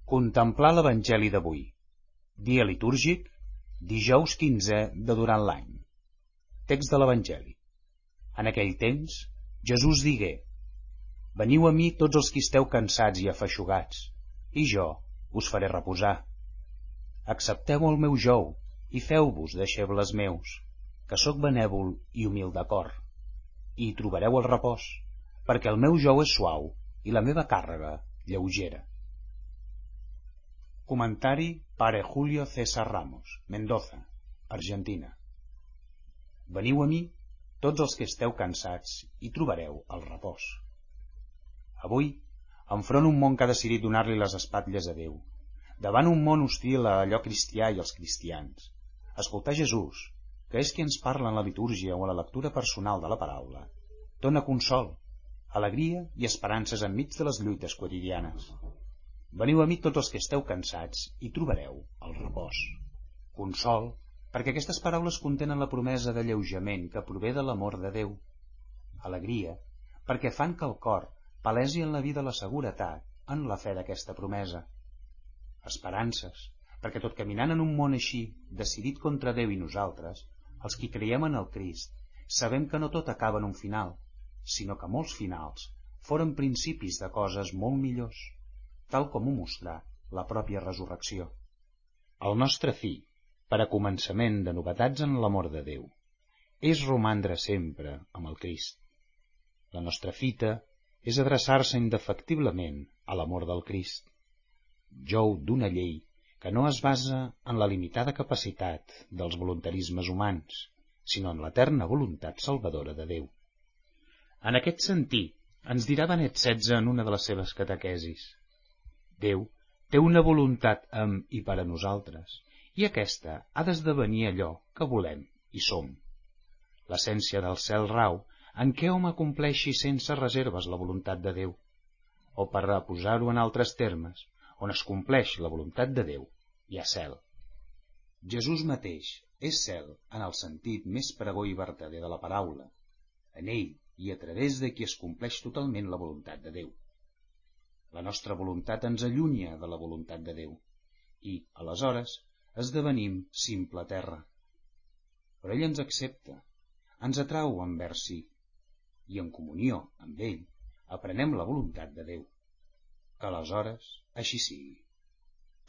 Contemplar l'Evangeli d'avui. Dia litúrgic, dijous 15 de durant l'any. Text de l'Evangeli. En aquell temps, Jesús digué: Veniu a mi tots els qui esteu cansats i afeixugats, i jo us faré reposar. Accepteu el meu jou i feu-vos deixebles meus, que sóc benèvol i humil de cor, i hi trobareu el repòs, perquè el meu jou és suau i la meva càrrega lleugera. Comentari Pare Julio César Ramos, Mendoza, Argentina. Veniu a mi tots els que esteu cansats i trobareu el repòs. Avui, enfront un món que ha decidit donar-li les espatlles a Déu, davant un món hostil a allò cristià i als cristians, escoltar Jesús, que és qui ens parla en la litúrgia o a la lectura personal de la paraula, dona consol, alegria i esperances enmig de les lluites quotidianes. Veniu a mi tots els que esteu cansats i trobareu el repòs. Consol, perquè aquestes paraules contenen la promesa d'alleujament que prové de l'amor de Déu. Alegria, perquè fan que el cor palesi en la vida la seguretat en la fe d'aquesta promesa. Esperances, perquè tot caminant en un món així, decidit contra Déu i nosaltres, els qui creiem en el Crist, sabem que no tot acaba en un final, sinó que molts finals foren principis de coses molt millors, tal com ho mostrà la pròpia resurrecció. El nostre fi, per a començament de novetats en l'amor de Déu, és romandre sempre amb el Crist. La nostra fita és adreçar-se indefectiblement a l'amor del Crist, jou d'una llei que no es basa en la limitada capacitat dels voluntarismes humans, sinó en l'eterna voluntat salvadora de Déu. En aquest sentit, ens dirà Benet XVI en una de les seves catequesis: Déu té una voluntat amb i per a nosaltres, i aquesta ha d'esdevenir allò que volem i som. L'essència del cel rau en què hom acompleixi sense reserves la voluntat de Déu, o per a posar-ho en altres termes, on es compleix la voluntat de Déu, hi ha cel. Jesús mateix és cel en el sentit més pregó i vertader de la paraula, en ell i a través de qui es compleix totalment la voluntat de Déu. La nostra voluntat ens allunya de la voluntat de Déu i, aleshores, esdevenim simple terra. Però ell ens accepta, ens atrau envers si, i en comunió amb ell aprenem la voluntat de Déu. Que aleshores així sigui.